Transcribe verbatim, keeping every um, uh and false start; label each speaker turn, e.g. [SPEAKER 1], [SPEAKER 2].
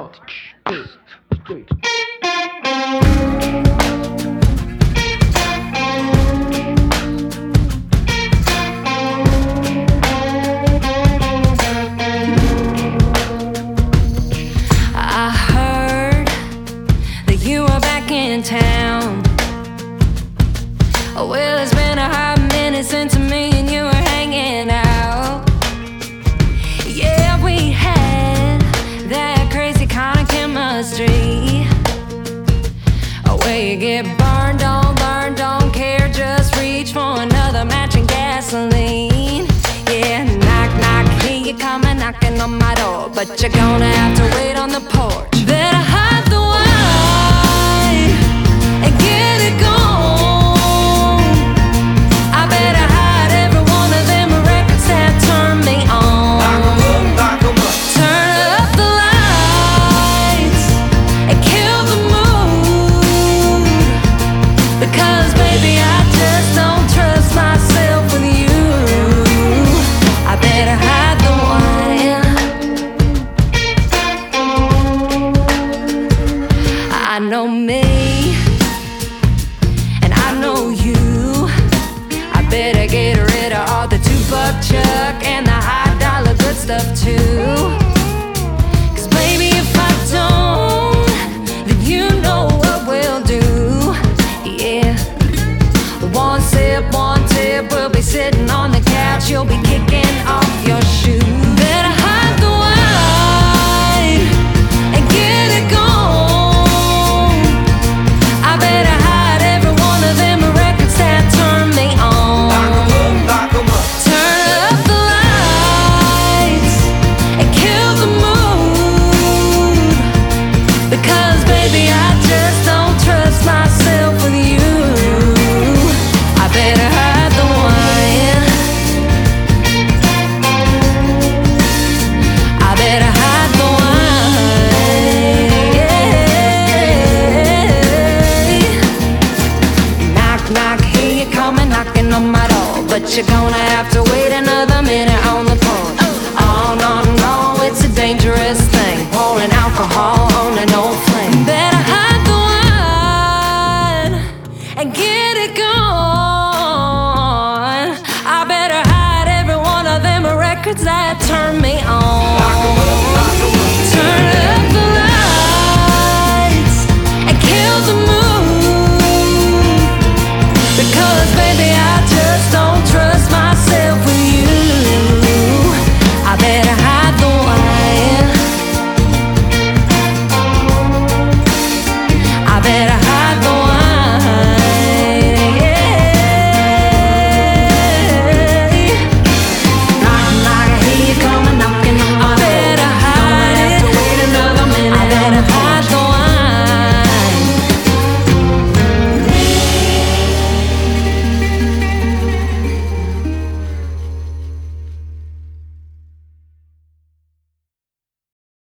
[SPEAKER 1] One, two, three.
[SPEAKER 2] I heard that you are back in town. Oh, well, it's been a hot minute since me and you were hanging out. Yeah, we had that crazy kind of chemistry. Oh, where you get burned, don't learn, don't care, just reach for another match and gasoline. Yeah, knock, knock, hear you coming, knocking on my door, but you're gonna have to wait on the porch. Better hide the wine and get it gone. I better hide every one of them records that turn me on. Turn up the lights and kill the mood, because baby, I just don't trust myself with you. I better hide the wine. I know me, and I know you. I better get rid of all the two-buck chuck and the high dollar good stuff too. Cause baby, if I don't, then you know what we'll do. Yeah, one sip, one tip, we'll be sitting on the couch, you'll be kicking off your shoes. Better hide the wine and get it gone. I better hide every one of them records that turn me on. Turn up the lights and kill the mood, because baby, I just don't trust myself with you. I better hide the wine. I better hide the wine. Yeah. Knock, knock, hear you coming, knocking on my door, but you're gonna